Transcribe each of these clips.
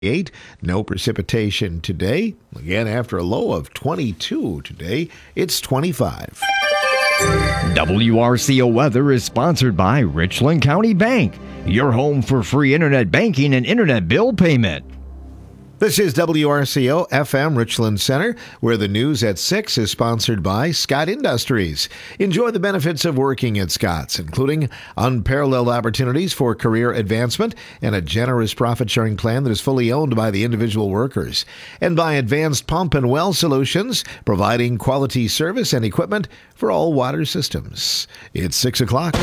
No precipitation today. Again, after a low of 22 today, it's 25. WRCO weather is sponsored by Richland County Bank, your home for free internet banking and internet bill payment. This is WRCO FM Richland Center, where the news at 6 is sponsored by Scott Industries. Enjoy the benefits of working at Scott's, including unparalleled opportunities for career advancement and a generous profit-sharing plan that is fully owned by the individual workers. And by Advanced Pump and Well Solutions, providing quality service and equipment for all water systems. It's 6 o'clock.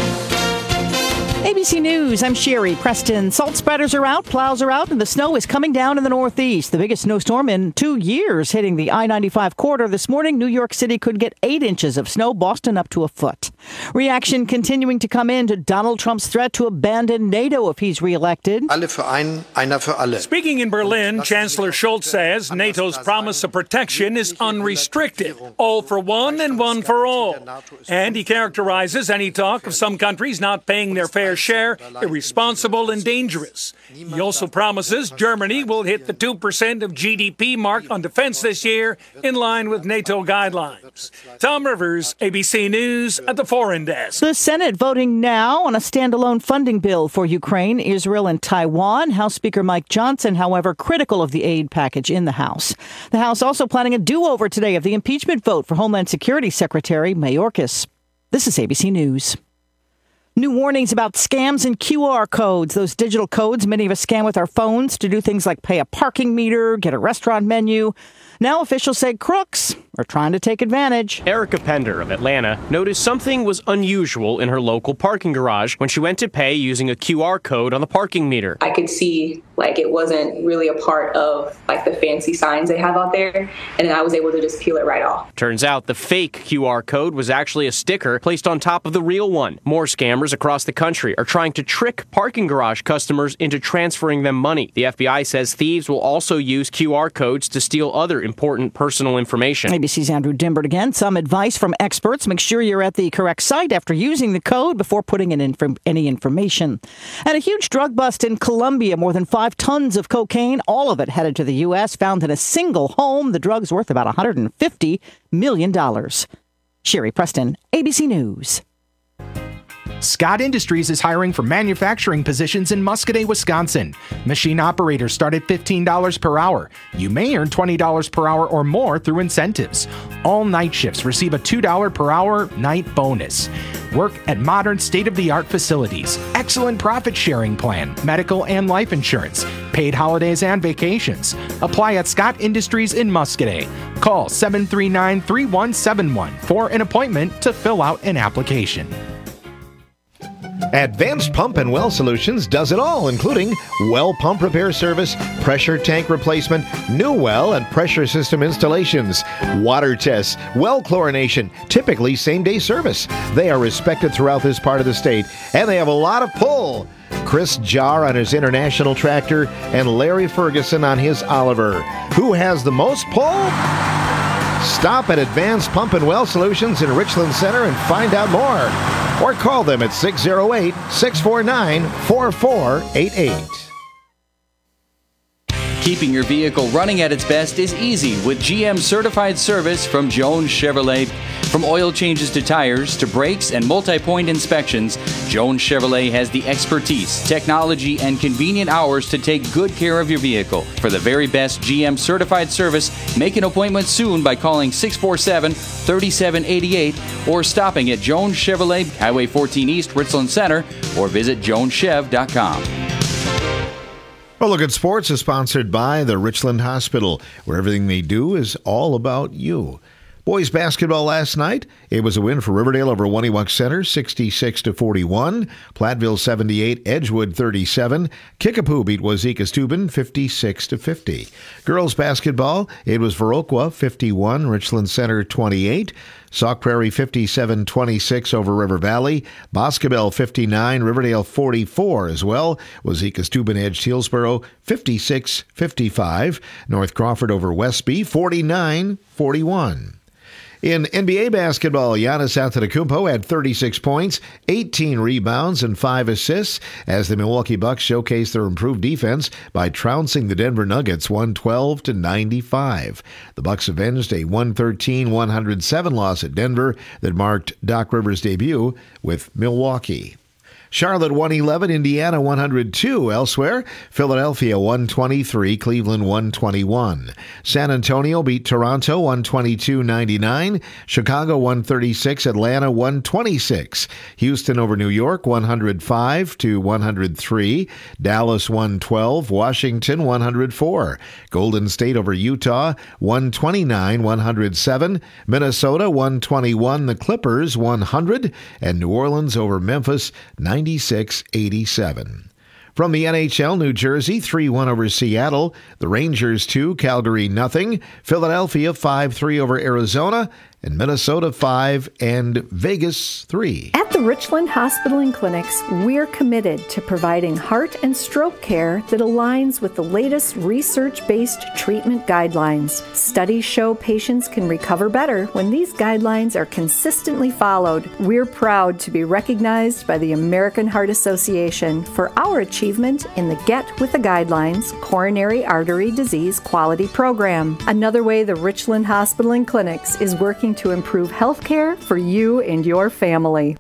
ABC News, I'm Sherry Preston. Salt spreaders are out, plows are out, and the snow is coming down in the Northeast. The biggest snowstorm in 2 years hitting the I-95 corridor this morning. New York City could get 8 inches of snow, Boston up to a foot. Reaction continuing to come in to Donald Trump's threat to abandon NATO if he's reelected. Alle für einen, einer für alle. Speaking in Berlin, Chancellor Scholz says NATO's promise of protection is unrestricted, all for one and one for all. And he characterizes any talk of some countries not paying their fair share irresponsible and dangerous. He also promises Germany will hit the 2% of GDP mark on defense this year, in line with NATO guidelines. Tom Rivers, ABC News at the Foreign Desk. The Senate voting now on a standalone funding bill for Ukraine, Israel, and Taiwan. House Speaker Mike Johnson, however, critical of the aid package in the House. The House also planning a do-over today of the impeachment vote for Homeland Security Secretary Mayorkas. This is ABC News. New warnings about scams and QR codes, those digital codes many of us scan with our phones to do things like pay a parking meter, get a restaurant menu. Now officials say crooks are trying to take advantage. Erica Pender of Atlanta noticed something was unusual in her local parking garage when she went to pay using a QR code on the parking meter. I could see it wasn't really a part of the fancy signs they have out there, and then I was able to just peel it right off. Turns out the fake QR code was actually a sticker placed on top of the real one. More scammers across the country are trying to trick parking garage customers into transferring them money. The FBI says thieves will also use QR codes to steal other important personal information. ABC's Andrew Dimbert again. Some advice from experts. Make sure you're at the correct site after using the code before putting in any information. And a huge drug bust in Colombia. More than 5 tons of cocaine, all of it headed to the U.S., found in a single home. The drug's worth about $150 million. Sherry Preston, ABC News. Scott Industries is hiring for manufacturing positions in Muscoda, Wisconsin. Machine operators start at $15 per hour. You may earn $20 per hour or more through incentives. All night shifts receive a $2 per hour night bonus. Work at modern state-of-the-art facilities. Excellent profit sharing plan, medical and life insurance, paid holidays and vacations. Apply at Scott Industries in Muscoda. Call 739-3171 for an appointment to fill out an application. Advanced Pump and Well Solutions does it all, including well pump repair service, pressure tank replacement, new well and pressure system installations, water tests, well chlorination, typically same-day service. They are respected throughout this part of the state, and they have a lot of pull. Chris Jarr on his International tractor and Larry Ferguson on his Oliver. Who has the most pull? Stop at Advanced Pump and Well Solutions in Richland Center and find out more. Or call them at 608-649-4488. Keeping your vehicle running at its best is easy with GM certified service from Jones Chevrolet. From oil changes to tires to brakes and multi-point inspections, Jones Chevrolet has the expertise, technology, and convenient hours to take good care of your vehicle. For the very best GM certified service, make an appointment soon by calling 647-3788 or stopping at Jones Chevrolet, Highway 14 East, Richland Center, or visit joneschev.com. Well, Look at Sports is sponsored by the Richland Hospital, where everything they do is all about you. Boys basketball last night, it was a win for Riverdale over Waniwak Center, 66-41. Platteville 78, Edgewood 37. Kickapoo beat Wazeeka-Steuben 56-50. Girls basketball, it was Viroqua 51, Richland Center 28. Sauk Prairie 57-26 over River Valley. Boscobel 59, Riverdale 44 as well. Wazeeka-Steuben edged Hillsboro 56-55. North Crawford over Westby 49-41. In NBA basketball, Giannis Antetokounmpo had 36 points, 18 rebounds, and 5 assists as the Milwaukee Bucks showcased their improved defense by trouncing the Denver Nuggets 112-95. The Bucks avenged a 113-107 loss at Denver that marked Doc Rivers' debut with Milwaukee. Charlotte 111, Indiana 102. Elsewhere, Philadelphia 123, Cleveland 121. San Antonio beat Toronto 122-99. Chicago 136, Atlanta 126. Houston over New York 105-103. Dallas 112, Washington 104. Golden State over Utah 129-107. Minnesota 121, the Clippers 100, and New Orleans over Memphis 96-87. From the NHL, New Jersey 3-1 over Seattle. The Rangers 2, Calgary nothing. Philadelphia 5-3 over Arizona. And Minnesota 5 and Vegas 3. At the Richland Hospital and Clinics, we're committed to providing heart and stroke care that aligns with the latest research-based treatment guidelines. Studies show patients can recover better when these guidelines are consistently followed. We're proud to be recognized by the American Heart Association for our achievement in the Get With the Guidelines Coronary Artery Disease Quality Program. Another way the Richland Hospital and Clinics is working to improve health care for you and your family.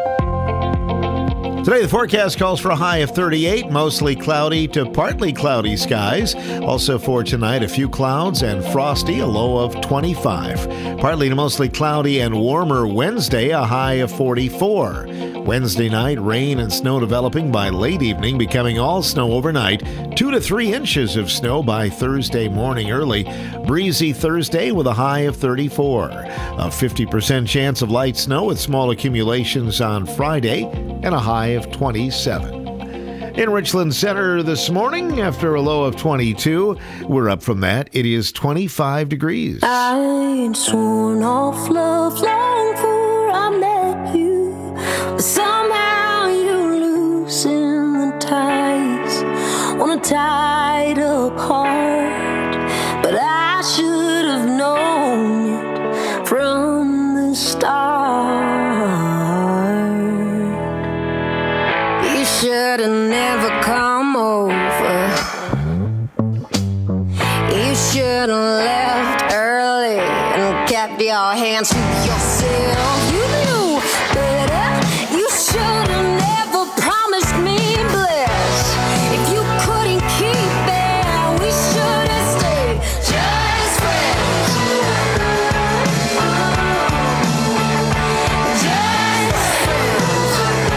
Today, the forecast calls for a high of 38, mostly cloudy to partly cloudy skies. Also for tonight, a few clouds and frosty, a low of 25. Partly to mostly cloudy and warmer Wednesday, a high of 44. Wednesday night, rain and snow developing by late evening, becoming all snow overnight. 2 to 3 inches of snow by Thursday morning early. Breezy Thursday with a high of 34. A 50% chance of light snow with small accumulations on Friday and a high of 27. In Richland Center this morning, after a low of 22, we're up from that. It is 25 degrees. I ain't sworn off love long before I met you. But somehow you're losing the ties on a tied up heart. But I should have known it from the start. You should have never come over. You should have left early and kept your hands to yourself. You knew better. You should have never promised me bliss. If you couldn't keep it, we should have stayed just friends. Just friends.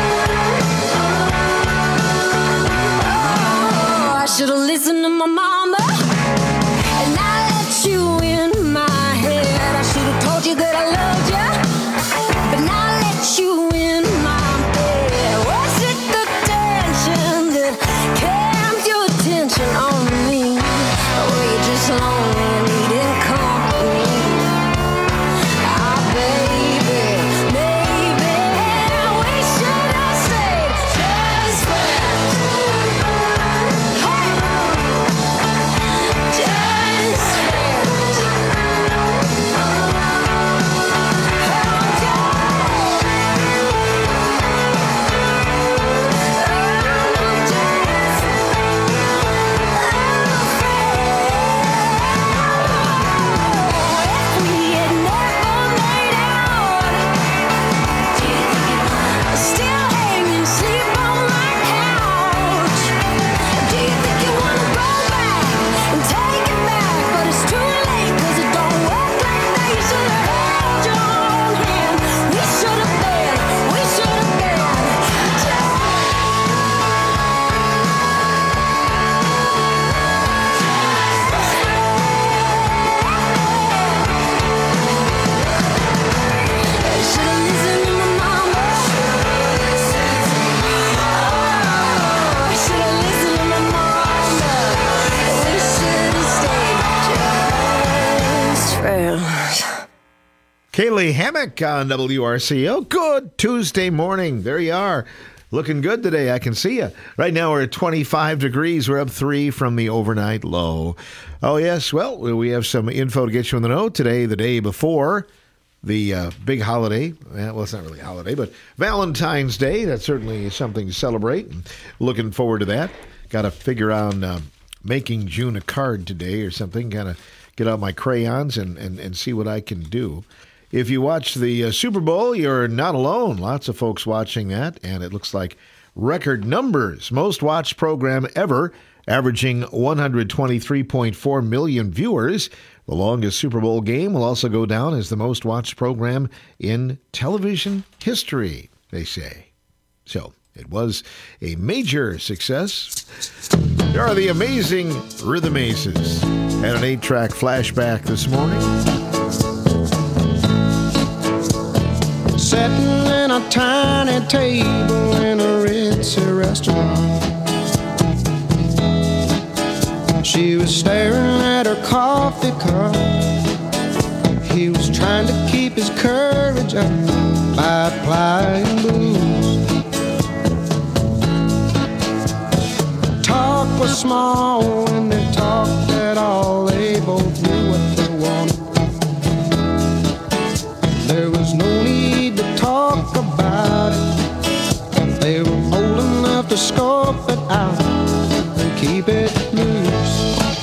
Oh, I should have listened to my mama and I let you in my head. I should have told you that I loved you, but now I let you in my bed. Was it the tension that kept your attention on me? Or were you just lonely and needing company? Ah, baby, maybe we should have stayed just friends. Just friends. If we had never made out, still hanging, sleep on my couch. Do you think you wanna go back and take it back? But it's too late, 'cause it don't work like that. You should have held your own hand. We should have been should have listened to my mama. Oh, should have listened to my mama. We should have stayed just friends. Kaylee Hammock on WRCO. Good Tuesday morning. There you are. Looking good today. I can see you. Right now we're at 25 degrees. We're up 3 from the overnight low. Oh, yes. Well, we have some info to get you in the know. Today, the day before, the big holiday. Well, it's not really a holiday, but Valentine's Day. That's certainly something to celebrate. And looking forward to that. Got to figure out making June a card today or something. Got to get out my crayons and see what I can do. If you watch the Super Bowl, you're not alone. Lots of folks watching that, and it looks like record numbers. Most watched program ever, averaging 123.4 million viewers. The longest Super Bowl game will also go down as the most watched program in television history, they say. So it was a major success. There are the amazing Rhythm Aces. Had an 8-track flashback this morning. Sitting in a tiny table in a ritzy restaurant. She was staring at her coffee cup. He was trying to keep his courage up by applying booze. Talk was small when they talked at all. They both knew what they wanted. There was no need to talk about it. They were old enough to scope it out and keep it loose.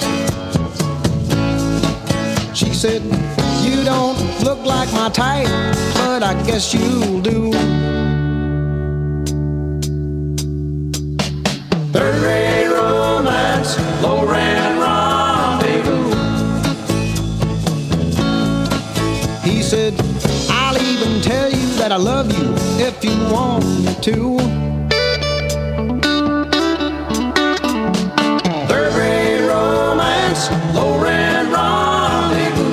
She said, "You don't look like my type, but I guess you'll do." Third-rate romance, low-rent rendezvous. He said, "I'll even tell you that I love you if you want me to." Third-rate romance, low-rent rendezvous.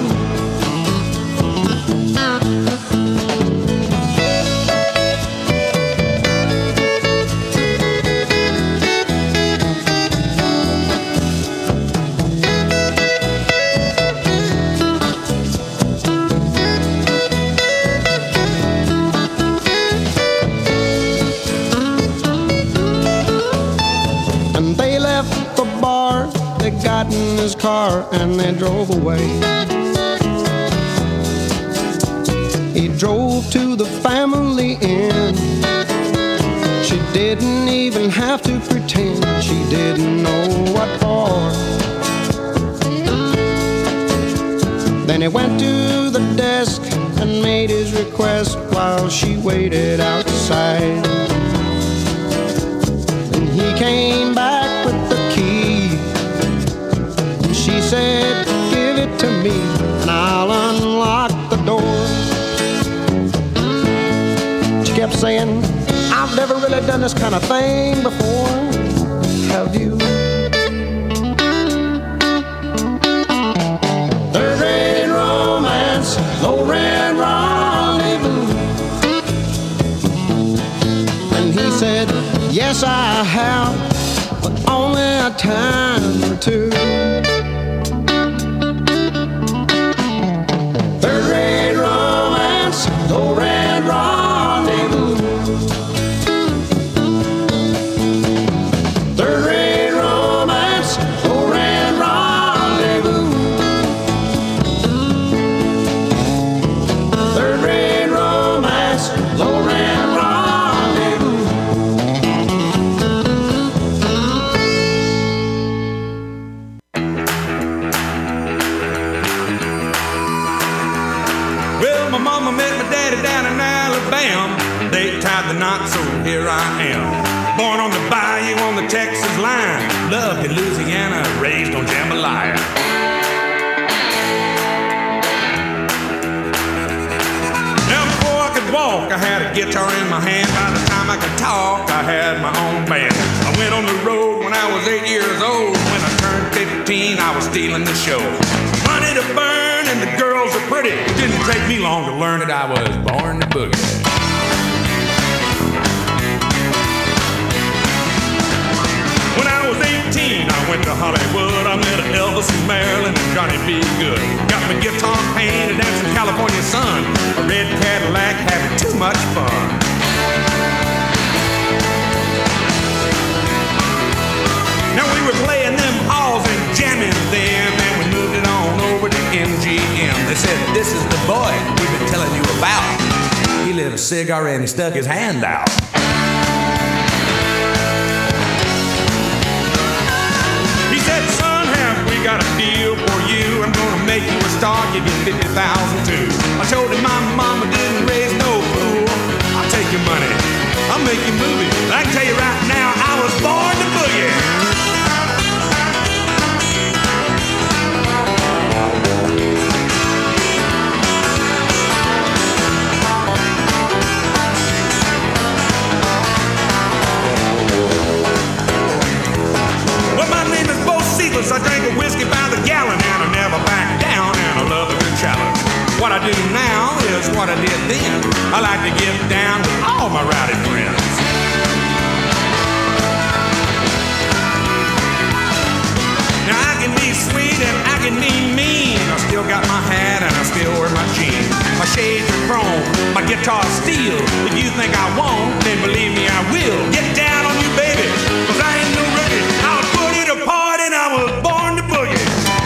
Got in his car and they drove away. He drove to the family inn. She didn't even have to pretend she didn't know what for. Then he went to the desk and made his request while she waited outside. Then he came back with the key. She said, "Give it to me and I'll unlock the door." She kept saying, "I've never really done this kind of thing before. Have you?" Third-rate romance, low-rent rendezvous. And he said, "Yes, I have, but only a time or two." Third-rate romance, low-rent rendezvous. Third-rate romance, low-rent rendezvous. Third-rate romance, low-rent rendezvous. Well, my mama met my daddy down in Alabama. They tied the knot, so here I am. Born on the bayou on the Texas line. Loved in Louisiana, raised on jambalaya. Now before I could walk, I had a guitar in my hand. By the time I could talk, I had my own band. I went on the road when I was 8 years old. When I turned 15, I was stealing the show. Money to burn and the girls are pretty. It didn't take me long to learn that I was born to boogie. When I was 18, I went to Hollywood. I met Elvis and Marilyn and Johnny B. Good. Got my guitar painted and some California sun. A red Cadillac, having too much fun. Now we were playing them halls and jamming them, and we moved it on over to MGM. They said, "This is the boy we've been telling you a cigar and he stuck his hand out. He said, son, have we got a deal for you? I'm gonna make you a star, give you 50,000 too. I told him my mama didn't raise no fool. I'll take your money, I'll make you movie. I can tell you right now, I was born to boogie. I drink a whiskey by the gallon and I never back down, and I love a good challenge. What I do now is what I did then. I like to get down with all my rowdy friends. Now I can be sweet and I can be mean. I still got my hat and I still wear my jeans. My shades are chrome, my guitar's steel. If you think I won't, then believe me I will. Get down on you, baby, 'cause I ain't no rookie. I'll put it apart and I was born to boogie.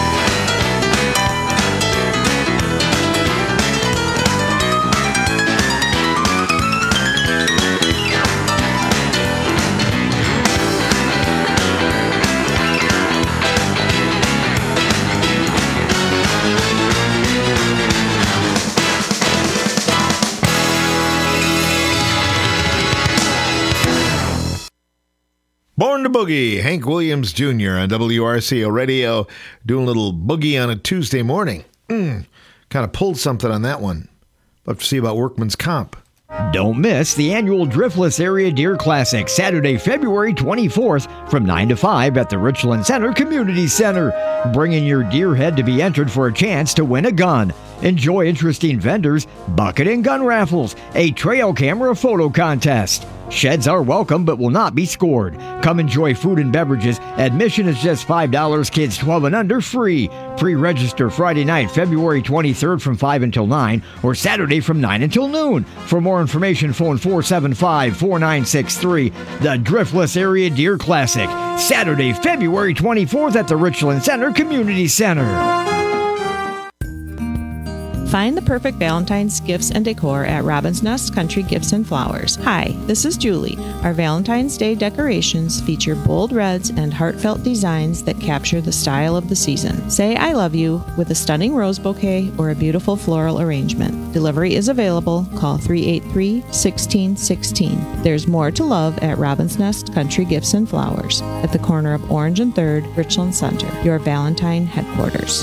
Born to Boogie, Hank Williams Jr. on WRCO Radio, doing a little boogie on a Tuesday morning. Kind of pulled something on that one. Let's see about Workman's Comp. Don't miss the annual Driftless Area Deer Classic, Saturday, February 24th from 9 to 5 at the Richland Center Community Center. Bring in your deer head to be entered for a chance to win a gun. Enjoy interesting vendors, bucket and gun raffles, a trail camera photo contest. Sheds are welcome but will not be scored. Come enjoy food and beverages. Admission is just $5. Kids 12 and under free. Pre-register Friday night, February 23rd from 5 until 9 or Saturday from 9 until noon. For more information, phone 475-4963. The Driftless Area Deer Classic, Saturday, February 24th at the Richland Center Community Center. Find the perfect Valentine's gifts and decor at Robin's Nest Country Gifts and Flowers. Hi, this is Julie. Our Valentine's Day decorations feature bold reds and heartfelt designs that capture the style of the season. Say I love you with a stunning rose bouquet or a beautiful floral arrangement. Delivery is available. Call 383-1616. There's more to love at Robin's Nest Country Gifts and Flowers at the corner of Orange and 3rd, Richland Center, your Valentine headquarters.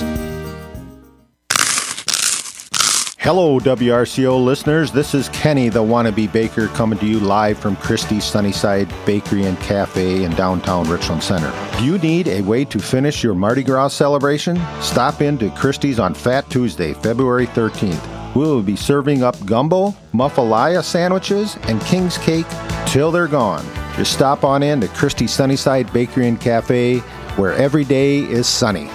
Hello, WRCO listeners. This is Kenny, the wannabe baker, coming to you live from Christie's Sunnyside Bakery and Cafe in downtown Richland Center. Do you need a way to finish your Mardi Gras celebration? Stop in to Christie's on Fat Tuesday, February 13th. We will be serving up gumbo, muffalaya sandwiches, and king's cake till they're gone. Just stop on in to Christie's Sunnyside Bakery and Cafe, where every day is sunny.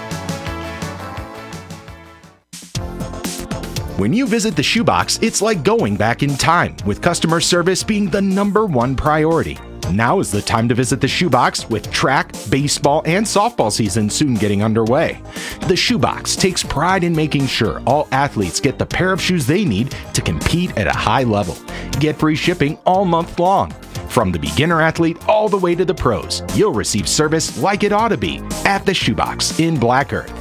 When you visit the Shoebox, it's like going back in time, with customer service being the #1 priority. Now is the time to visit the Shoebox, with track, baseball, and softball season soon getting underway. The Shoebox takes pride in making sure all athletes get the pair of shoes they need to compete at a high level. Get free shipping all month long. From the beginner athlete all the way to the pros, you'll receive service like it ought to be at the Shoebox in Black Earth.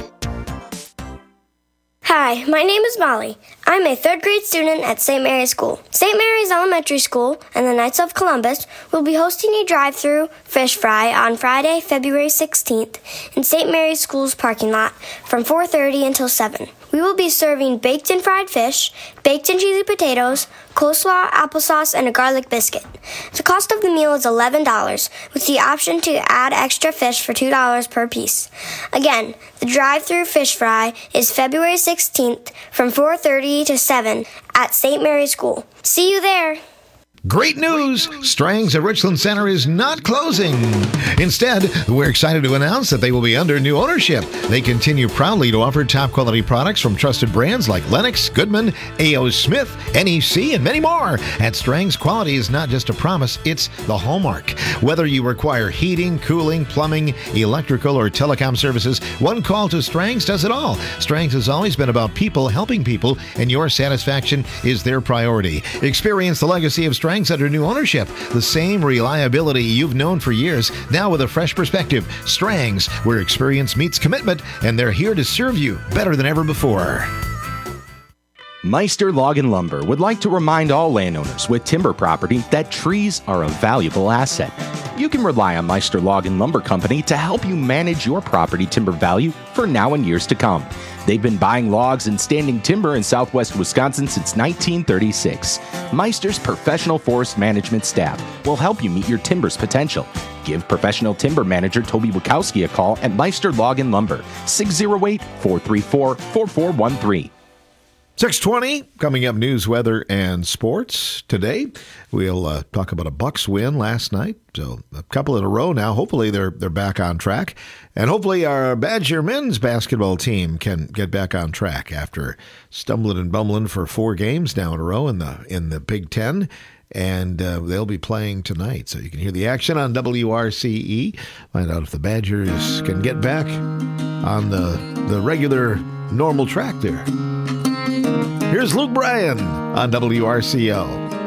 Hi, my name is Molly. I'm a 3rd grade student at St. Mary's School. St. Mary's Elementary School and the Knights of Columbus will be hosting a drive-through fish fry on Friday, February 16th in St. Mary's School's parking lot from 4:30 until 7. We will be serving baked and fried fish, baked and cheesy potatoes, coleslaw, applesauce, and a garlic biscuit. The cost of the meal is $11, with the option to add extra fish for $2 per piece. Again, the drive-through fish fry is February 16th from 4:30 to 7 at St. Mary's School. See you there! Great news! Strang's at Richland Center is not closing. Instead, we're excited to announce that they will be under new ownership. They continue proudly to offer top-quality products from trusted brands like Lennox, Goodman, A.O. Smith, NEC, and many more. At Strang's, quality is not just a promise, it's the hallmark. Whether you require heating, cooling, plumbing, electrical, or telecom services, one call to Strang's does it all. Strang's has always been about people helping people, and your satisfaction is their priority. Experience the legacy of Strang's under new ownership. The same reliability you've known for years, now with a fresh perspective. Strang's, where experience meets commitment, and they're here to serve you better than ever before. Meister Log and Lumber would like to remind all landowners with timber property that trees are a valuable asset. You can rely on Meister Log and Lumber Company to help you manage your property timber value for now and years to come. They've been buying logs and standing timber in southwest Wisconsin since 1936. Meister's professional forest management staff will help you meet your timber's potential. Give professional timber manager Toby Wachowski a call at Meister Log and Lumber, 608-434-4413. 6:20, coming up, news, weather, and sports. Today, we'll talk about a Bucks win last night. So a couple in a row now. Hopefully they're back on track. And hopefully our Badger men's basketball team can get back on track after stumbling and bumbling for 4 games now in a row in the Big Ten. And they'll be playing tonight. So you can hear the action on WRCE. Find out if the Badgers can get back on the regular, normal track there. Here's Luke Bryan on WRCO.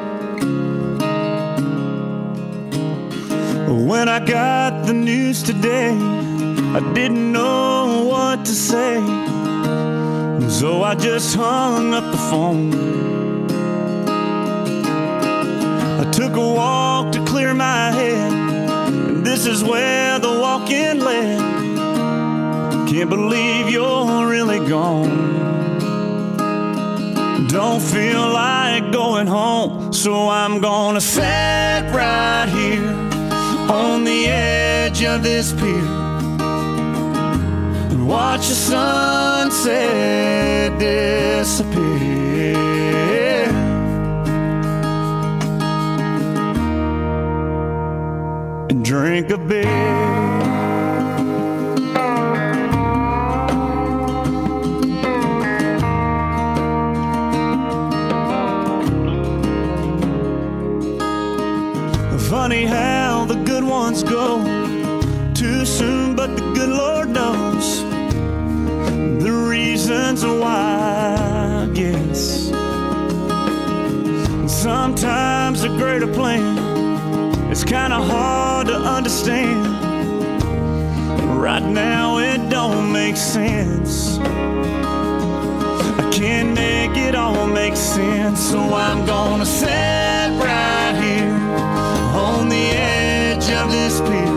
When I got the news today, I didn't know what to say, so I just hung up the phone. I took a walk to clear my head, and this is where the walk-in led. Can't believe you're really gone. Don't feel like going home, so I'm gonna sit right here on the edge of this pier and watch the sunset disappear. And drink a beer. Funny how the good ones go too soon, but the good Lord knows the reasons why, I guess. Sometimes a greater plan is kind of hard to understand. Right now it don't make sense. I can't make it all make sense, so I'm gonna sit right here on the edge of this pier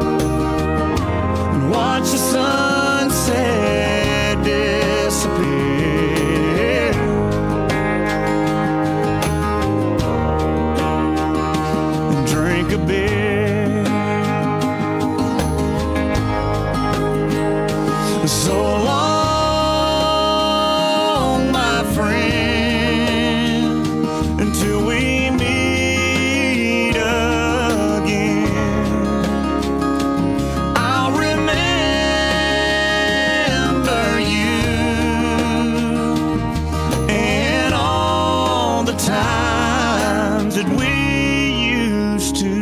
and watch the sunset disappear. And drink a beer. So long, my friend, until we meet again. I'll remember you and all the times that we used to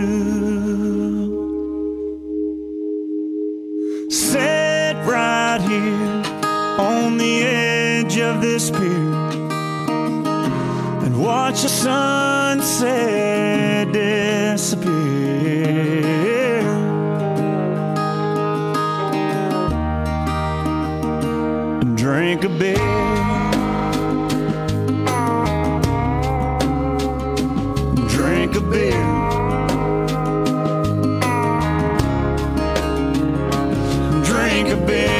sit right here on the edge of this pier and watch the sunset disappear. And drink a beer. Drink a beer. Drink a beer.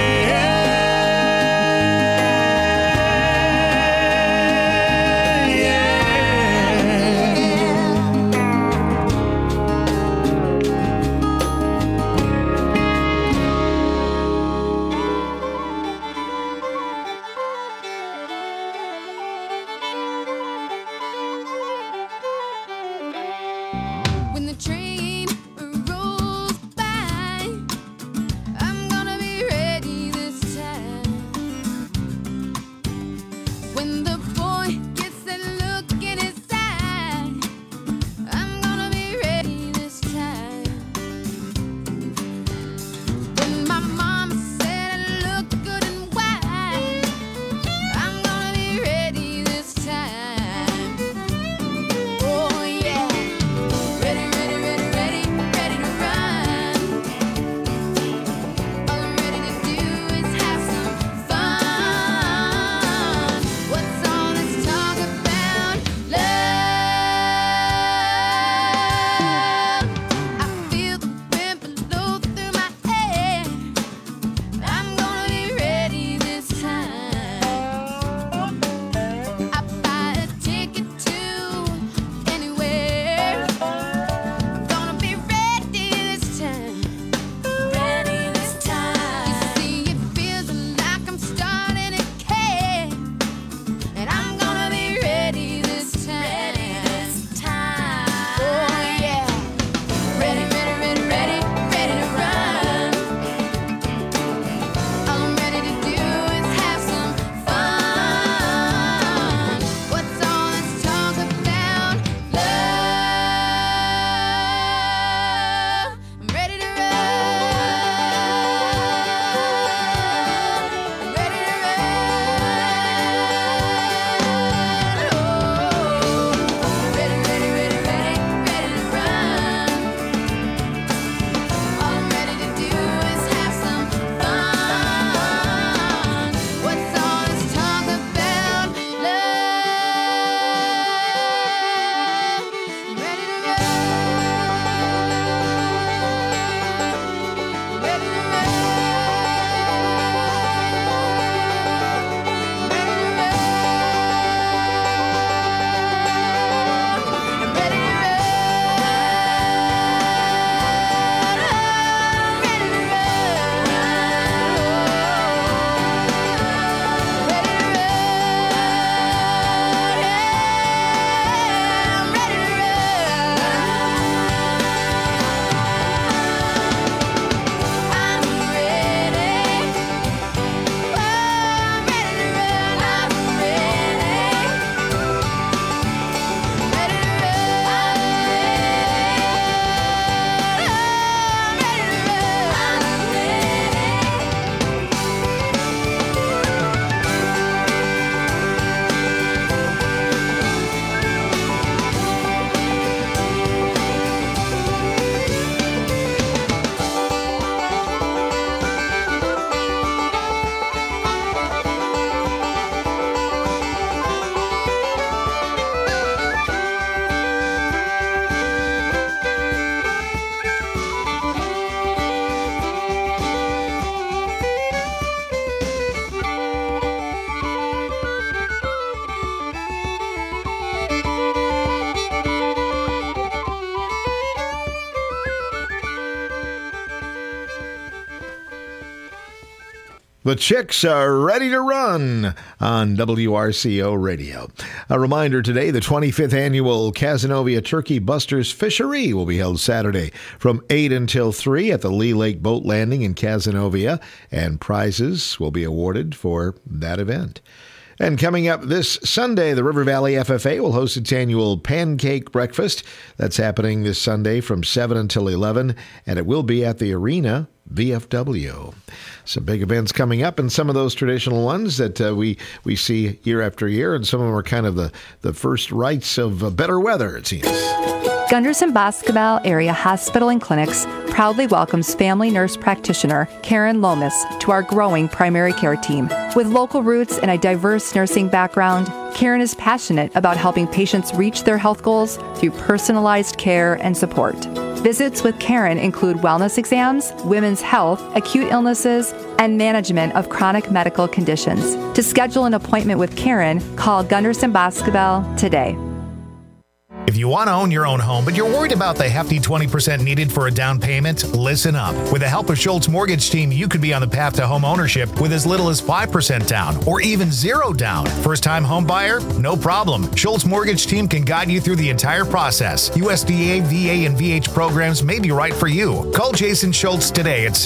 The chicks are ready to run on WRCO Radio. A reminder today, the 25th annual Cazenovia Turkey Busters Fishery will be held Saturday from 8 until 3 at the Lee Lake Boat Landing in Cazenovia, and prizes will be awarded for that event. And coming up this Sunday, the River Valley FFA will host its annual Pancake Breakfast. That's happening this Sunday from 7 until 11, and it will be at the Arena VFW. Some big events coming up, and some of those traditional ones that we see year after year, and some of them are kind of the first rites of better weather, it seems. Gunderson Basketball Area Hospital and Clinics proudly welcomes family nurse practitioner Karen Lomas to our growing primary care team. With local roots and a diverse nursing background, Karen is passionate about helping patients reach their health goals through personalized care and support. Visits with Karen include wellness exams, women's health, acute illnesses, and management of chronic medical conditions. To schedule an appointment with Karen, call Gunderson Basketball today. If you want to own your own home, but you're worried about the hefty 20% needed for a down payment, listen up. With the help of Schultz Mortgage Team, you could be on the path to home ownership with as little as 5% down or even 0 down. First-time home buyer? No problem. Schultz Mortgage Team can guide you through the entire process. USDA, VA, and VH programs may be right for you. Call Jason Schultz today at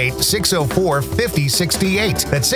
608-604-5068. That's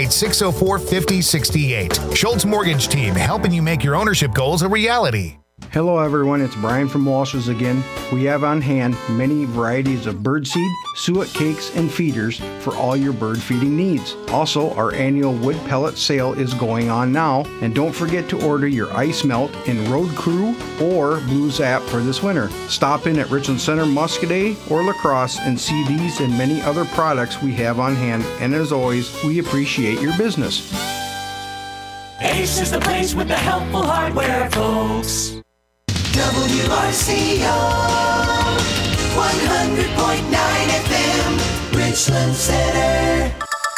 608-604-5068. Schultz Mortgage Team, helping you make your ownership goals a reality. Hello everyone, it's Brian from Walsh's again. We have on hand many varieties of birdseed, suet cakes, and feeders for all your bird feeding needs. Also, our annual wood pellet sale is going on now, and don't forget to order your ice melt in Road Crew or Blue Zap for this winter. Stop in at Richland Center, Muscoda, or La Crosse and see these and many other products we have on hand, and as always, we appreciate your business. Ace is the place with the helpful hardware, folks. WRCO 100.9 FM, Richland Center.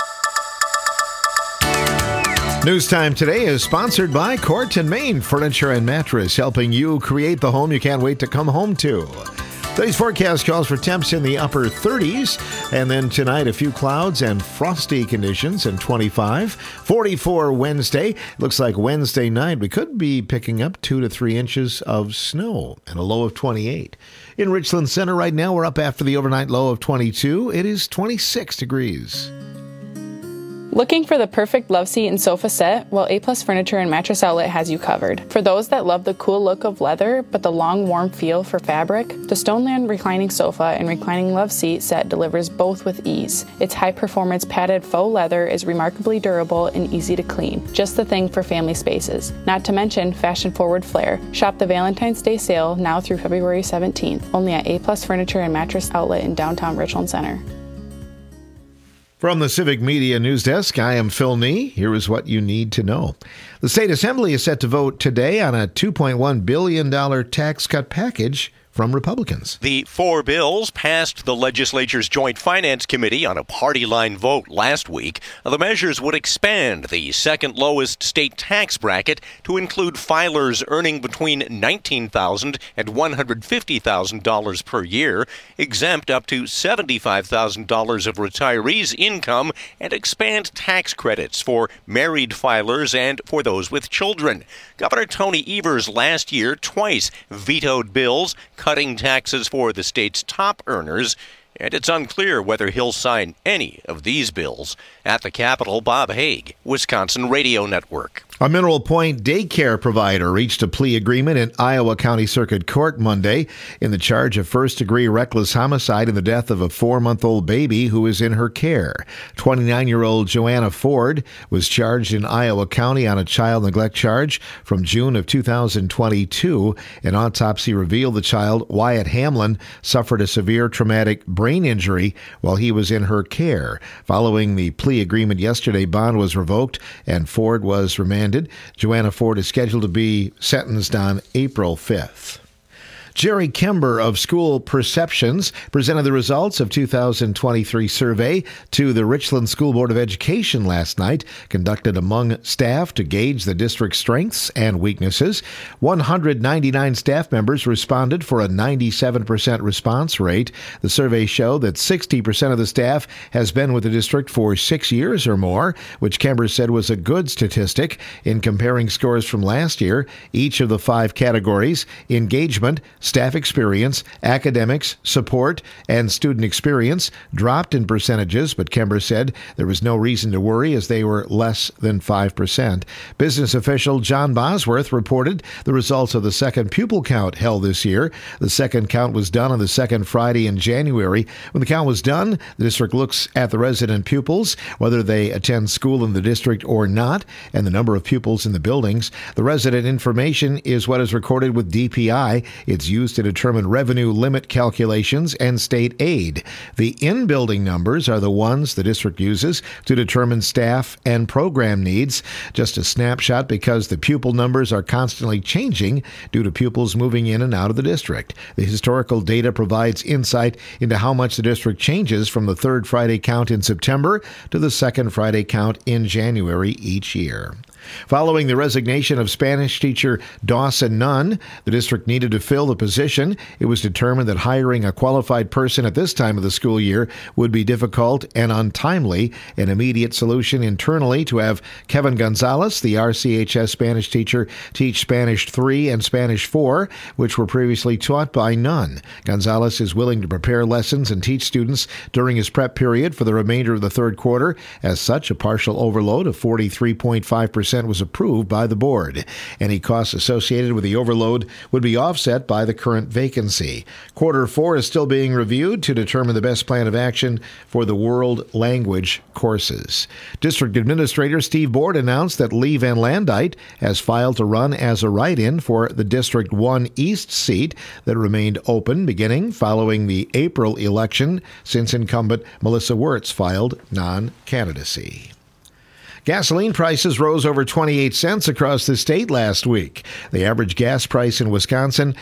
News Time today is sponsored by Court and Main Furniture and Mattress, helping you create the home you can't wait to come home to. Today's forecast calls for temps in the upper 30s, and then tonight a few clouds and frosty conditions and 25. 44 Wednesday. Looks like Wednesday night we could be picking up 2 to 3 inches of snow and a low of 28. In Richland Center right now, we're up after the overnight low of 22. It is 26 degrees. Looking for the perfect love seat and sofa set? Well, A+ Furniture and Mattress Outlet has you covered. For those that love the cool look of leather, but the long, warm feel for fabric, the Stoneland Reclining Sofa and Reclining Love Seat set delivers both with ease. Its high-performance padded faux leather is remarkably durable and easy to clean. Just the thing for family spaces. Not to mention fashion-forward flair. Shop the Valentine's Day sale now through February 17th, only at A+ Furniture and Mattress Outlet in downtown Richland Center. From the Civic Media News Desk, I am Phil Nee. Here is what you need to know. The State Assembly is set to vote today on a $2.1 billion tax cut package from Republicans. The 4 bills passed the legislature's Joint Finance Committee on a party line vote last week. The measures would expand the second lowest state tax bracket to include filers earning between $19,000 and $150,000 per year, exempt up to $75,000 of retirees' income, and expand tax credits for married filers and for those with children. Governor Tony Evers last year twice vetoed bills cutting taxes for the state's top earners, and it's unclear whether he'll sign any of these bills. At the Capitol, Bob Haig, Wisconsin Radio Network. A Mineral Point daycare provider reached a plea agreement in Iowa County Circuit Court Monday in the charge of first-degree reckless homicide in the death of a 4-month-old baby who is in her care. 29-year-old Joanna Ford was charged in Iowa County on a child neglect charge from June of 2022. An autopsy revealed the child, Wyatt Hamlin, suffered a severe traumatic brain injury while he was in her care. Following the plea agreement yesterday, bond was revoked and Ford was remanded. Joanna Ford is scheduled to be sentenced on April 5th. Jerry Kimber of School Perceptions presented the results of 2023 survey to the Richland School Board of Education last night, conducted among staff to gauge the district's strengths and weaknesses. 199 staff members responded for a 97% response rate. The survey showed that 60% of the staff has been with the district for 6 years or more, which Kimber said was a good statistic. In comparing scores from last year, each of the 5 categories, engagement, staff experience, academics, support, and student experience, dropped in percentages, but Kimber said there was no reason to worry as they were less than 5%. Business official John Bosworth reported the results of the second pupil count held this year. The second count was done on the second Friday in January. When the count was done, the district looks at the resident pupils, whether they attend school in the district or not, and the number of pupils in the buildings. The resident information is what is recorded with DPI. It's used to determine revenue limit calculations and state aid. The in-building numbers are the ones the district uses to determine staff and program needs. Just a snapshot because the pupil numbers are constantly changing due to pupils moving in and out of the district. The historical data provides insight into how much the district changes from the third Friday count in September to the second Friday count in January each year. Following the resignation of Spanish teacher Dawson Nunn, the district needed to fill the position. It was determined that hiring a qualified person at this time of the school year would be difficult and untimely. An immediate solution internally to have Kevin Gonzalez, the RCHS Spanish teacher, teach Spanish 3 and Spanish 4, which were previously taught by Nunn. Gonzalez is willing to prepare lessons and teach students during his prep period for the remainder of the third quarter. As such, a partial overload of 43.5% was approved by the board. Any costs associated with the overload would be offset by the current vacancy. Quarter 4 is still being reviewed to determine the best plan of action for the world language courses. District Administrator Steve Board announced that Lee Van Landite has filed to run as a write-in for the District 1 East seat that remained open beginning following the April election, since incumbent Melissa Wirtz filed non-candidacy. Gasoline prices rose over 28 cents across the state last week. The average gas price in Wisconsin,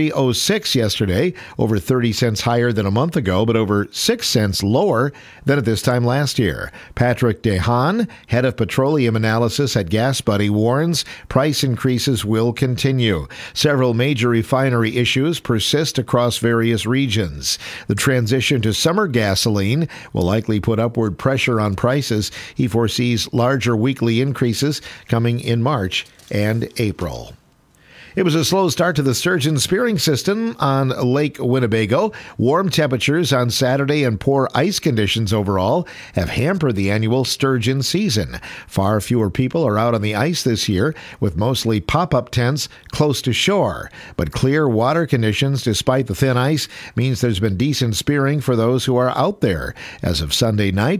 $3.06 yesterday, over 30 cents higher than a month ago, but over 6 cents lower than at this time last year. Patrick DeHaan, head of petroleum analysis at Gas Buddy, warns price increases will continue. Several major refinery issues persist across various regions. The transition to summer gasoline will likely put upward pressure on prices. He foresees larger weekly increases coming in March and April. It was a slow start to the sturgeon spearing season on Lake Winnebago. Warm temperatures on Saturday and poor ice conditions overall have hampered the annual sturgeon season. Far fewer people are out on the ice this year, with mostly pop-up tents close to shore. But clear water conditions, despite the thin ice, means there's been decent spearing for those who are out there. As of Sunday night,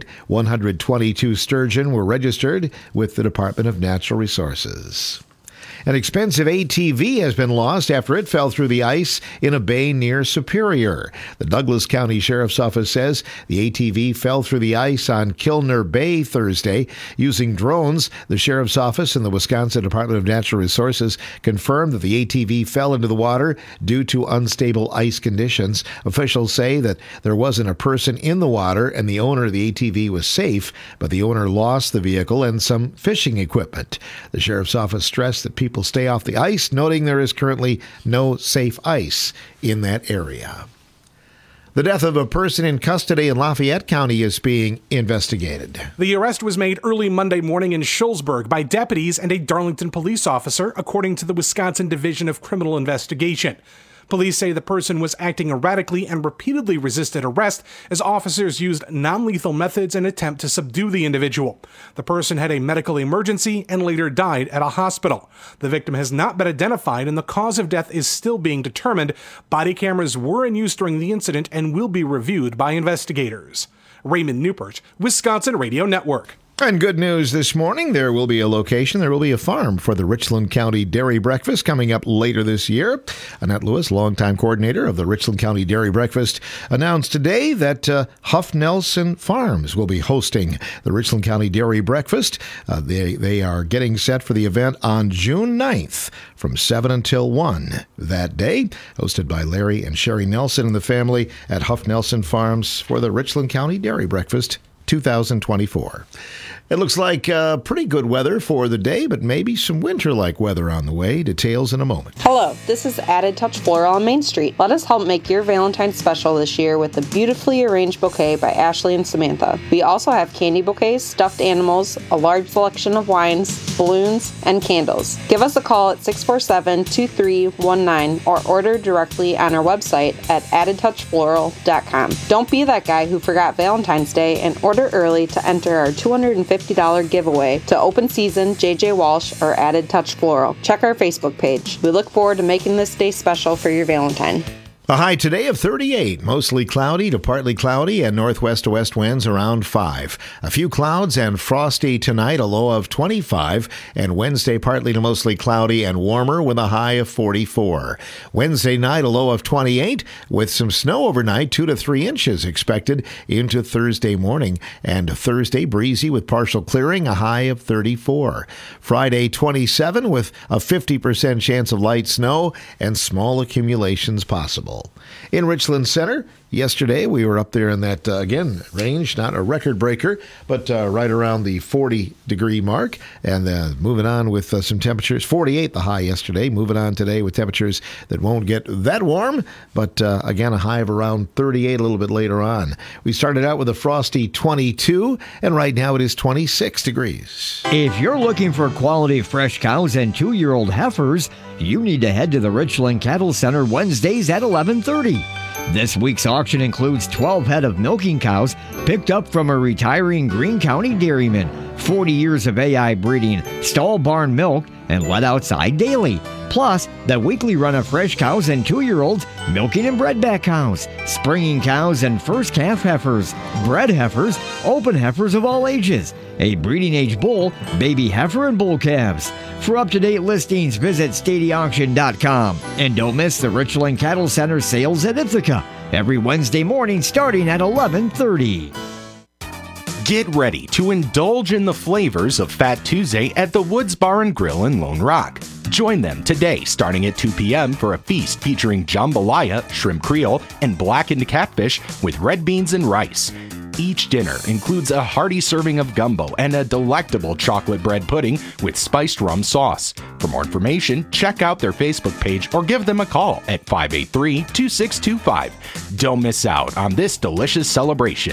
122 sturgeon were registered with the Department of Natural Resources. An expensive ATV has been lost after it fell through the ice in a bay near Superior. The Douglas County Sheriff's Office says the ATV fell through the ice on Kilner Bay Thursday. Using drones, the Sheriff's Office and the Wisconsin Department of Natural Resources confirmed that the ATV fell into the water due to unstable ice conditions. Officials say that there wasn't a person in the water and the owner of the ATV was safe, but the owner lost the vehicle and some fishing equipment. The Sheriff's Office stressed that people stay off the ice, noting there is currently no safe ice in that area. The death of a person in custody in Lafayette County is being investigated. The arrest was made early Monday morning in Schulzburg by deputies and a Darlington police officer, according to the Wisconsin Division of Criminal Investigation. Police say the person was acting erratically and repeatedly resisted arrest as officers used non-lethal methods in an attempt to subdue the individual. The person had a medical emergency and later died at a hospital. The victim has not been identified and the cause of death is still being determined. Body cameras were in use during the incident and will be reviewed by investigators. Raymond Newport, Wisconsin Radio Network. And good news this morning, there will be a farm for the Richland County Dairy Breakfast coming up later this year. Annette Lewis, longtime coordinator of the Richland County Dairy Breakfast, announced today that Huff Nelson Farms will be hosting the Richland County Dairy Breakfast. They are getting set for the event on June 9th from 7 until 1 that day, hosted by Larry and Sherry Nelson and the family at Huff Nelson Farms for the Richland County Dairy Breakfast 2024. It looks like pretty good weather for the day, but maybe some winter-like weather on the way. Details in a moment. Hello, this is Added Touch Floral on Main Street. Let us help make your Valentine's special this year with a beautifully arranged bouquet by Ashley and Samantha. We also have candy bouquets, stuffed animals, a large selection of wines, balloons, and candles. Give us a call at 647-2319 or order directly on our website at addedtouchfloral.com. Don't be that guy who forgot Valentine's Day and order early to enter our $250 giveaway to Open Season, JJ Walsh, or Added Touch Floral. Check our Facebook page. We look forward to making this day special for your Valentine. A high today of 38, mostly cloudy to partly cloudy and northwest to west winds around 5. A few clouds and frosty tonight, a low of 25, and Wednesday partly to mostly cloudy and warmer with a high of 44. Wednesday night, a low of 28 with some snow overnight, 2 to 3 inches expected into Thursday morning, and Thursday breezy with partial clearing, a high of 34. Friday 27 with a 50% chance of light snow and small accumulations possible. In Richland Center, yesterday we were up there in that, again, range, not a record breaker, but right around the 40-degree mark. And moving on with some temperatures, 48 the high yesterday. Moving on today with temperatures that won't get that warm, but again, a high of around 38 a little bit later on. We started out with a frosty 22, and right now it is 26 degrees. If you're looking for quality fresh cows and 2-year-old heifers, you need to head to the Richland Cattle Center Wednesdays at 11:30. This week's auction includes 12 head of milking cows picked up from a retiring Greene County dairyman, 40 years of AI breeding, stall barn milk, and let outside daily. Plus, the weekly run of fresh cows and 2-year-olds, milking and bredback cows, springing cows and first calf heifers, bred heifers, open heifers of all ages, a breeding age bull, baby heifer, and bull calves. For up-to-date listings, visit StadyAuction.com. And don't miss the Richland Cattle Center sales at Ithaca every Wednesday morning starting at 11:30. Get ready to indulge in the flavors of Fat Tuesday at the Woods Bar and Grill in Lone Rock. Join them today starting at 2 p.m. for a feast featuring jambalaya, shrimp creole, and blackened catfish with red beans and rice. Each dinner includes a hearty serving of gumbo and a delectable chocolate bread pudding with spiced rum sauce. For more information, check out their Facebook page or give them a call at 583-2625. Don't miss out on this delicious celebration.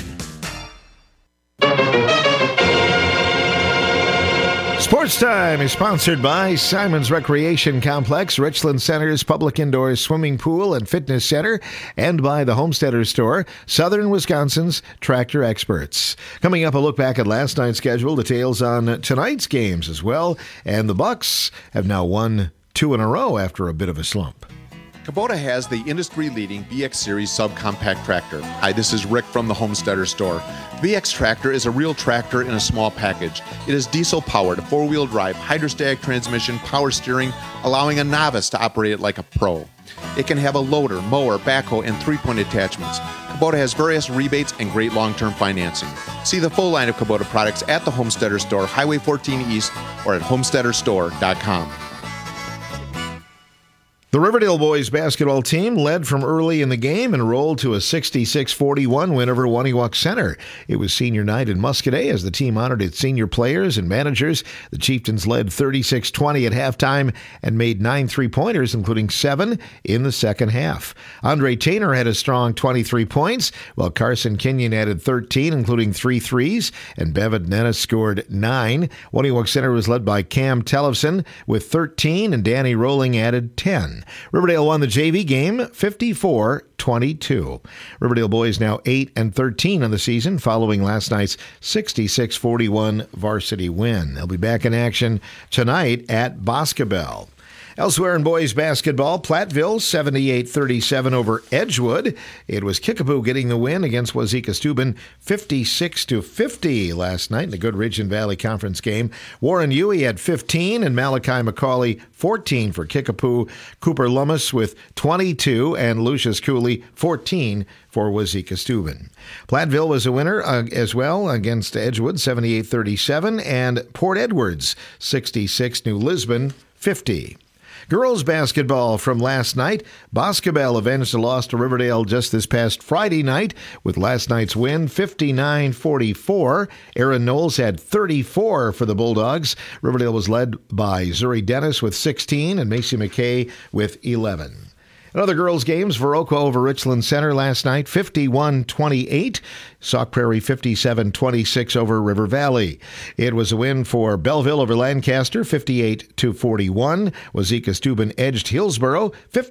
Sports Time is sponsored by Simon's Recreation Complex, Richland Center's public indoor swimming pool and fitness center, and by the Homesteader Store, Southern Wisconsin's tractor experts. Coming up, a look back at last night's schedule, details on tonight's games as well, and the Bucks have now won 2 in a row after a bit of a slump. Kubota has the industry-leading BX Series subcompact tractor. Hi, this is Rick from the Homesteader Store. BX tractor is a real tractor in a small package. It is diesel-powered, 4-wheel drive, hydrostatic transmission, power steering, allowing a novice to operate it like a pro. It can have a loader, mower, backhoe, and 3-point attachments. Kubota has various rebates and great long-term financing. See the full line of Kubota products at the Homesteader Store, Highway 14 East, or at homesteaderstore.com. The Riverdale boys basketball team led from early in the game and rolled to a 66-41 win over Waniwak Center. It was senior night in Muscadet as the team honored its senior players and managers. The Chieftains led 36-20 at halftime and made 9 3-pointers, including 7 in the second half. Andre Tainer had a strong 23 points, while Carson Kenyon added 13, including 3 threes, and Bevan Nennis scored 9. Waniwak Center was led by Cam Tellefson with 13, and Danny Rolling added 10. Riverdale won the JV game 54-22. Riverdale boys now 8-13 on the season following last night's 66-41 varsity win. They'll be back in action tonight at Boscobel. Elsewhere in boys basketball, Platteville 78-37 over Edgewood. It was Kickapoo getting the win against Wazeeka-Steuben 56-50 last night in the Goodrich and Valley Conference game. Warren Huey had 15 and Malachi McCauley 14 for Kickapoo. Cooper Lummis with 22 and Lucius Cooley 14 for Wazeeka-Steuben. Platteville was a winner as well against Edgewood 78-37 and Port Edwards 66, New Lisbon 50. Girls basketball from last night. Boscobel avenged a loss to Riverdale just this past Friday night with last night's win, 59-44. Erin Knowles had 34 for the Bulldogs. Riverdale was led by Zuri Dennis with 16 and Macy McKay with 11. In other girls' games, Viroqua over Richland Center last night, 51-28. Sauk Prairie 57-26 over River Valley. It was a win for Belleville over Lancaster, 58-41. Wazeeka-Steuben edged Hillsboro,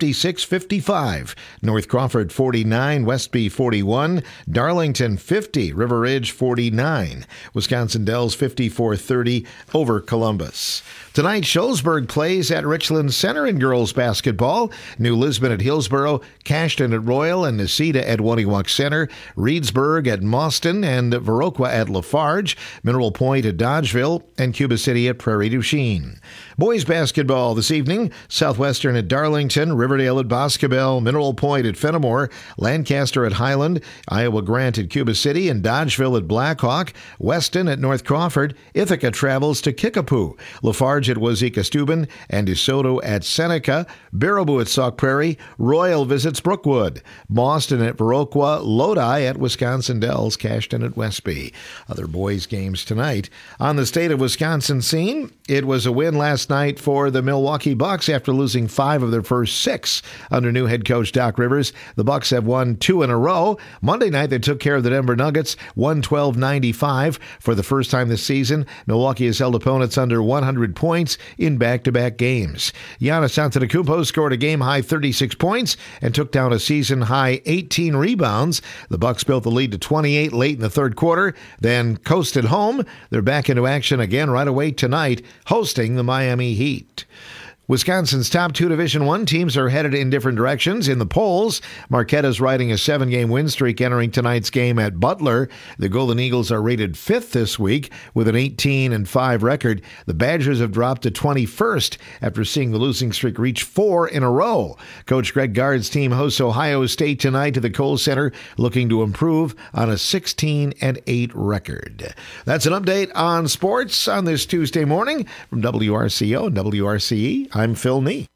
56-55. North Crawford 49, Westby 41. Darlington 50, River Ridge 49. Wisconsin Dells 54-30 over Columbus. Tonight, Shullsburg plays at Richland Center in girls basketball. New Lisbon at Hillsboro, Cashton at Royal, and Necedah at Wonnewoc Center. Reedsburg at Mauston and Viroqua at Lafarge. Mineral Point at Dodgeville, and Cuba City at Prairie du Chien. Boys basketball this evening, Southwestern at Darlington, Riverdale at Boscobel, Mineral Point at Fenimore, Lancaster at Highland, Iowa Grant at Cuba City, and Dodgeville at Blackhawk. Weston at North Crawford. Ithaca travels to Kickapoo. Lafarge at Wazeeka-Steuben, and DeSoto at Seneca. Baraboo at Sauk Prairie. Royal visits Brookwood. Boston at Viroqua. Lodi at Wisconsin Dells. Cashton at Westby. Other boys games tonight. On the state of Wisconsin scene, it was a win last night for the Milwaukee Bucks after losing 5 of their first 6 under new head coach Doc Rivers. The Bucks have won 2 in a row. Monday night, they took care of the Denver Nuggets, 112-95. For the first time this season, Milwaukee has held opponents under 100 points in back-to-back games. Giannis Antetokounmpo scored a game-high 36 points and took down a season-high 18 rebounds. The Bucks built the lead to 28 late in the third quarter, then coasted home. They're back into action again right away tonight, hosting the Miami Heat. Wisconsin's top 2 Division I teams are headed in different directions. In the polls, Marquette is riding a 7-game win streak entering tonight's game at Butler. The Golden Eagles are rated 5th this week with an 18-5 record. The Badgers have dropped to 21st after seeing the losing streak reach 4 in a row. Coach Greg Gard's team hosts Ohio State tonight to the Kohl Center, looking to improve on a 16-8 record. That's an update on sports on this Tuesday morning from WRCO and WRCE. I'm Phil Nee.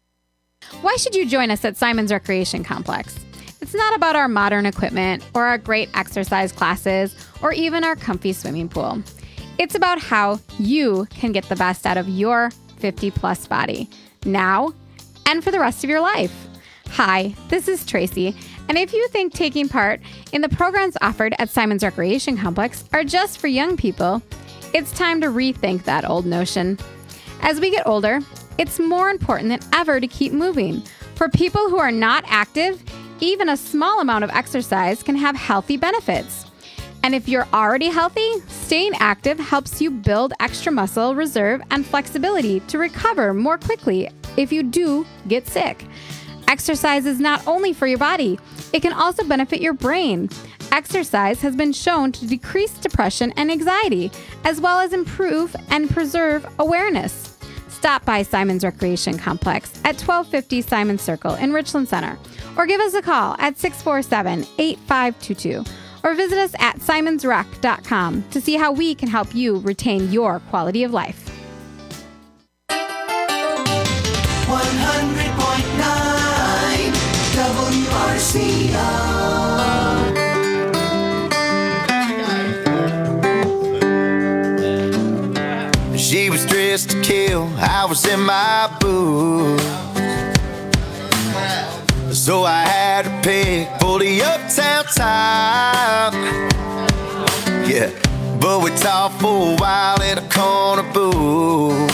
Why should you join us at Simon's Recreation Complex? It's not about our modern equipment or our great exercise classes or even our comfy swimming pool. It's about how you can get the best out of your 50-plus body now and for the rest of your life. Hi, this is Tracy, and if you think taking part in the programs offered at Simon's Recreation Complex are just for young people, it's time to rethink that old notion. As we get older, it's more important than ever to keep moving. For people who are not active, even a small amount of exercise can have healthy benefits. And if you're already healthy, staying active helps you build extra muscle reserve and flexibility to recover more quickly if you do get sick. Exercise is not only for your body, it can also benefit your brain. Exercise has been shown to decrease depression and anxiety, as well as improve and preserve awareness. Stop by Simon's Recreation Complex at 1250 Simon Circle in Richland Center, or give us a call at 647-8522, or visit us at simonsrec.com to see how we can help you retain your quality of life. 100.9 WRCO. She was dressed to kill, I was in my boots. So I had to pick for the uptown top. Yeah, but we talked for a while in a corner booth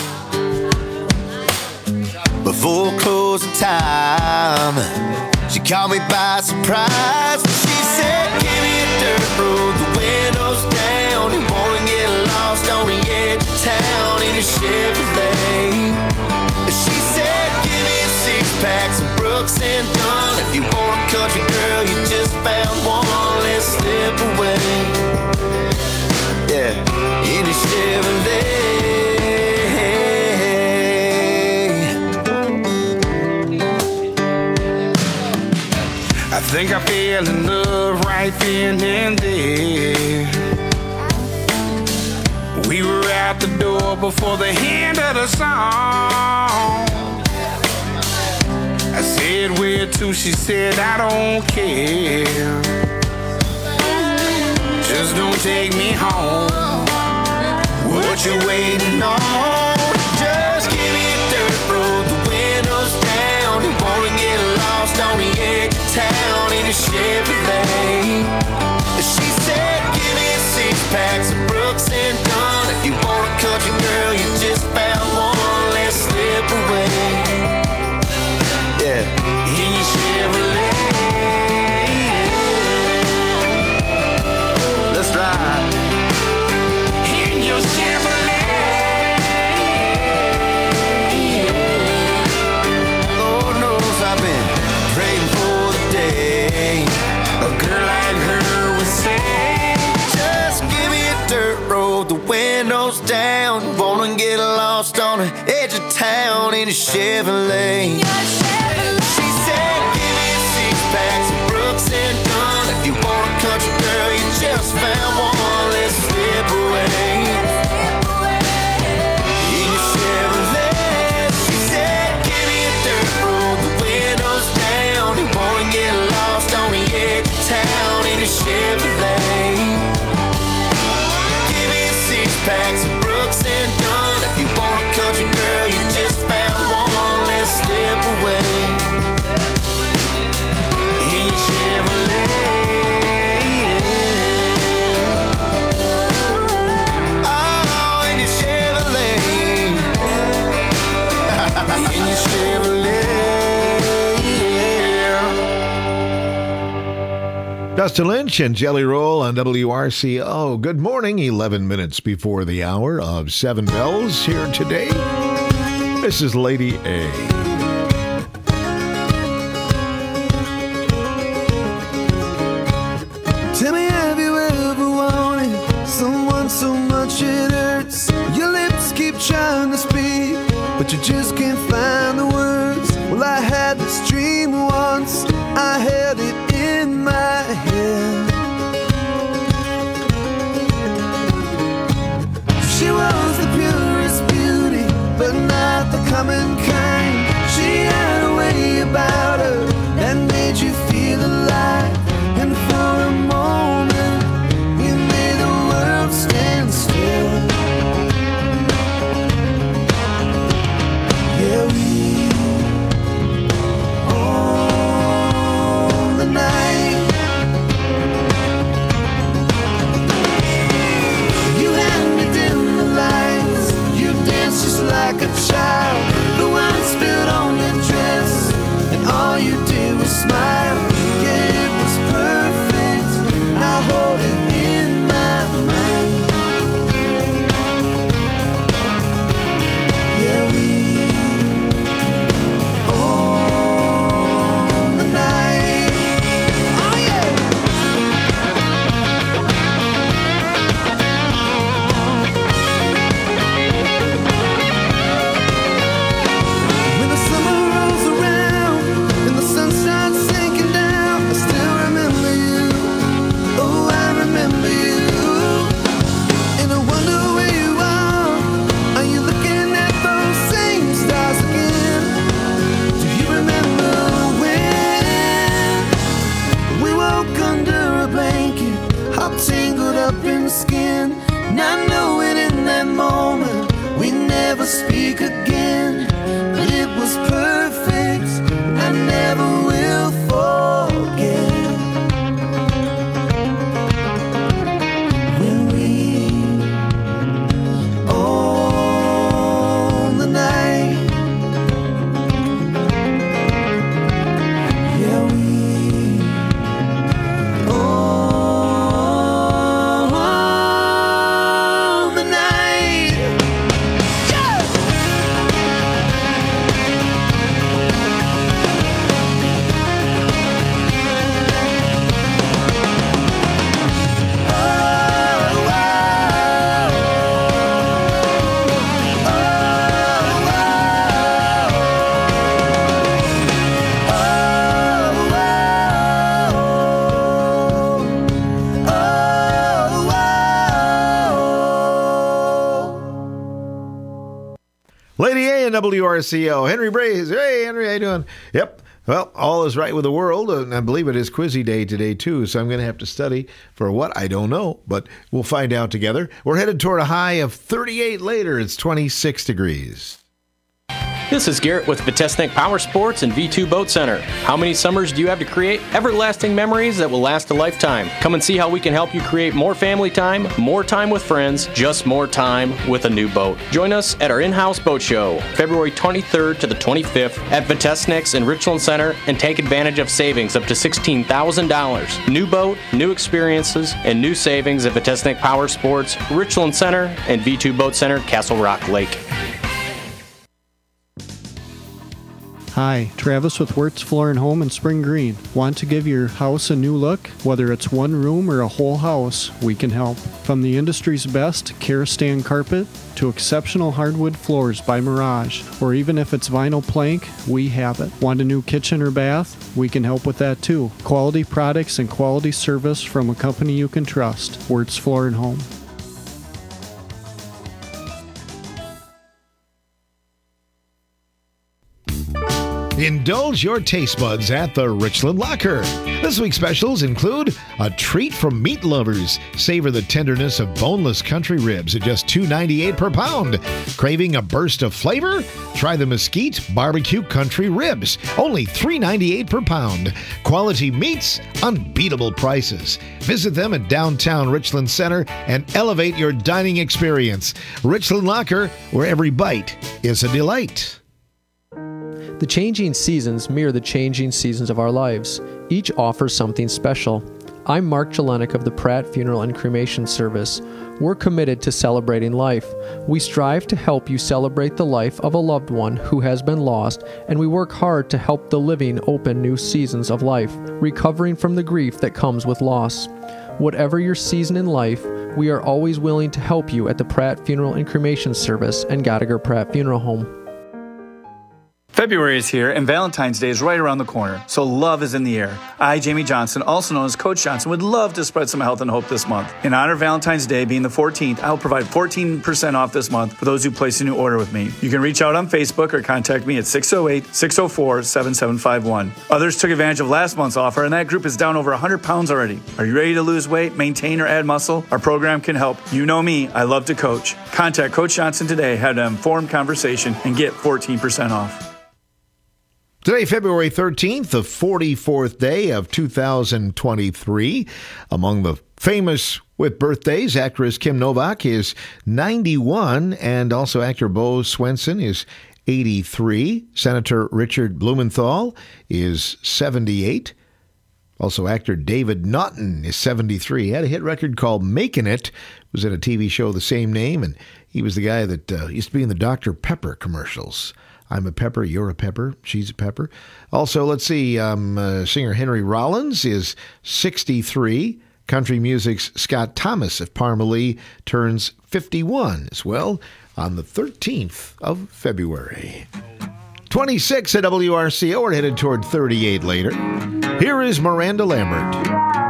before closing time. She caught me by surprise. She said, give me a dirt road, the windows down. You wanna get lost on the edge of town in a Chevrolet. She said, Brooks and Dunn. If you want a country girl, you just found one. Let's slip away. Yeah, in a Chevrolet. I think I fell in love right then and there. We were out the door before the end of the song. I said, where to? She said, I don't care. Just don't take me home. What you waiting on? Just give me a dirt road, the windows down. You wanna get lost on the edge of town in a Chevrolet. She said, give me a 6-pack of Brooks and Dunn. If you want a country girl, you just found one. Let's slip away. Yeah, in your Chevrolet. Let's ride. In your Chevrolet. Lord knows I've been praying for the day a girl like her would say, just give me a dirt road, the windows down. Wanna get lost on the edge of town in a Chevrolet. She said, give me a 6-pack of Brooks and Dunn. If you want a country girl, you just found one. Let's slip away. In your Chevrolet. She said, give me a dirt road, the windows down. You wanna get lost on the edge of town in a Chevrolet. Give me a 6-pack of Brooks and Dunn. If you want a country girl, you just found one. Let's slip away. In your Chevrolet. Oh, in your Chevrolet. In your Chevrolet. Dustin Lynch and Jelly Roll on WRCO. Good morning, 11 minutes before the hour of 7 bells here today. This is Lady A. Tell me, have you ever wanted someone so much it hurts? Your lips keep trying to speak, but you just can't find the words. Well, I had this dream once, I held it in my head. She was the purest beauty, but not the common kind. She had a way about her that made you feel alive. And for a moment, you made the world stand still. Yeah, we own the night. You had me dim the lights. You danced just like a child. The wine spilled on your dress, and all you did was smile. Yeah, it was perfect. I hold it in my mind. Yeah, we own the night. Oh yeah. When the summer rolls around and the sun starts sinking down, I still remember you. Oh, I remember you. And I wonder where you are. Are you looking at those same stars again? Do you remember when we woke under a blanket, all tangled up in the skin, not knowing in that moment we never speak again? But it was perfect. I never will forget when we own the night. Yeah, we own the night. Yeah! Lady A and WRCO. Henry Braze. Hey, Henry, how you doing? Yep. Well, all is right with the world, and I believe it is Quizzy Day today, too, so I'm going to have to study for what? I don't know, but we'll find out together. We're headed toward a high of 38 later. It's 26 degrees. This is Garrett with Vitesnik Power Sports and V2 Boat Center. How many summers do you have to create everlasting memories that will last a lifetime? Come and see how we can help you create more family time, more time with friends, just more time with a new boat. Join us at our in-house boat show, February 23rd to the 25th at Vitesnik's in Richland Center, and take advantage of savings up to $16,000. New boat, new experiences, and new savings at Vitesnik Power Sports, Richland Center, and V2 Boat Center, Castle Rock Lake. Hi, Travis with Wirtz Floor & Home in Spring Green. Want to give your house a new look? Whether it's one room or a whole house, we can help. From the industry's best Karastan carpet to exceptional hardwood floors by Mirage, or even if it's vinyl plank, we have it. Want a new kitchen or bath? We can help with that too. Quality products and quality service from a company you can trust. Wirtz Floor & Home. Indulge your taste buds at the Richland Locker. This week's specials include a treat from meat lovers. Savor the tenderness of boneless country ribs at just $2.98 per pound. Craving a burst of flavor? Try the Mesquite Barbecue Country Ribs, only $3.98 per pound. Quality meats, unbeatable prices. Visit them at downtown Richland Center and elevate your dining experience. Richland Locker, where every bite is a delight. The changing seasons mirror the changing seasons of our lives. Each offers something special. I'm Mark Jelenik of the Pratt Funeral and Cremation Service. We're committed to celebrating life. We strive to help you celebrate the life of a loved one who has been lost, and we work hard to help the living open new seasons of life, recovering from the grief that comes with loss. Whatever your season in life, we are always willing to help you at the Pratt Funeral and Cremation Service and Gottiger Pratt Funeral Home. February is here and Valentine's Day is right around the corner, so love is in the air. I, Jamie Johnson, also known as Coach Johnson, would love to spread some health and hope this month. In honor of Valentine's Day being the 14th, I will provide 14% off this month for those who place a new order with me. You can reach out on Facebook or contact me at 608-604-7751. Others took advantage of last month's offer, and that group is down over 100 pounds already. Are you ready to lose weight, maintain, or add muscle? Our program can help. You know me, I love to coach. Contact Coach Johnson today, have an informed conversation, and get 14% off. Today, February 13th, the 44th day of 2023. Among the famous with birthdays, actress Kim Novak is 91, and also actor Bo Swenson is 83. Senator Richard Blumenthal is 78. Also, actor David Naughton is 73. He had a hit record called Makin' It. Was in a TV show of the same name, and he was the guy that used to be in the Dr. Pepper commercials. I'm a pepper, you're a pepper, she's a pepper. Also, let's see, singer Henry Rollins is 63. Country music's Scott Thomas of Parmalee turns 51 as well on the 13th of February. 26 at WRCO. We're headed toward 38 later. Here is Miranda Lambert.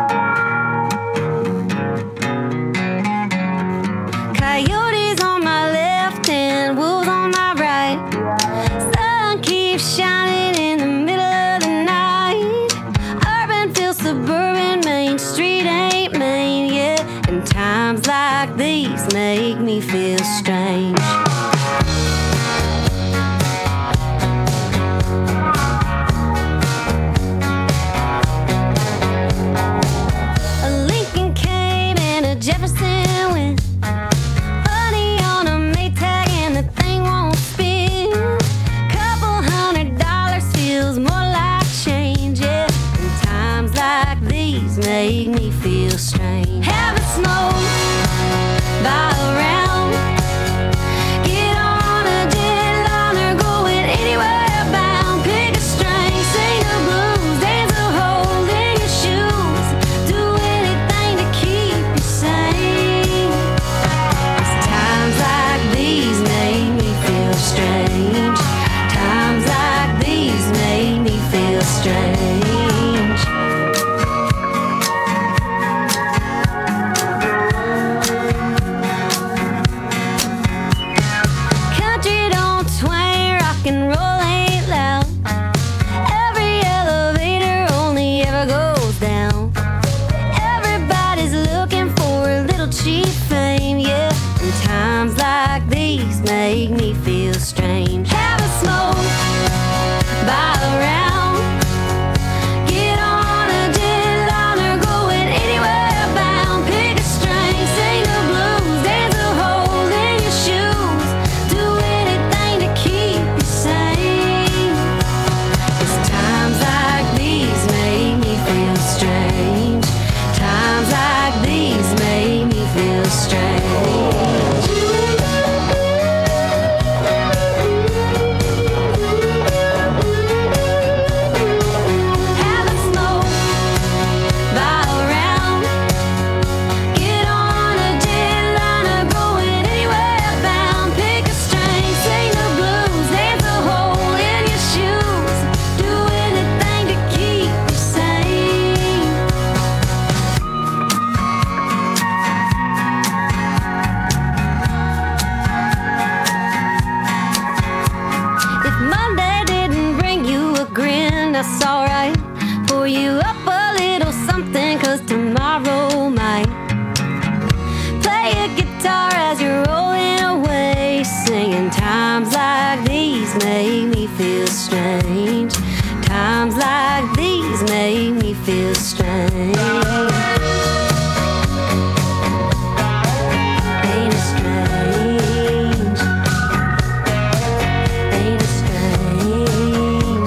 Coyotes on my left and wolves on my right. Sun keeps shining in the middle of the night. Urban feels suburban, Main Street ain't Main yet. And times like these make me feel strange. it's alright. Pour you up a little something, 'cause tomorrow might. Play a guitar as you're rolling away, singing times like these make me feel strange. Times like these make me feel strange. Ain't it strange? Ain't it strange?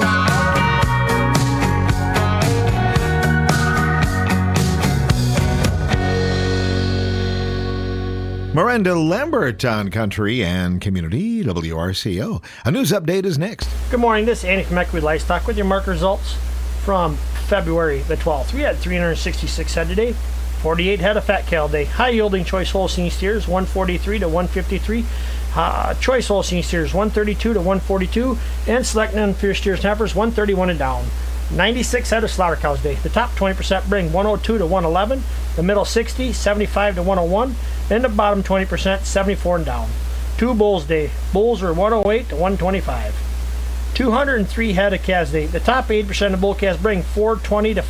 Miranda Lambert on Country and Community WRCO. A news update is next. Good morning, this is Andy from Equity Livestock with your market results from February the 12th. We had 366 head today, 48 head of fat cattle day. High yielding choice Holstein steers 143 to 153. Choice Holstein steers 132 to 142, and select non-fierce steers and heifers 131 and down. 96 head of slaughter cows day. The top 20% bring 102 to 111, the middle 60, 75 to 101, and the bottom 20% 74 and down. 2 bulls day. Bulls are 108 to 125. 203 head of calves day. The top 8% of bull calves bring 420 to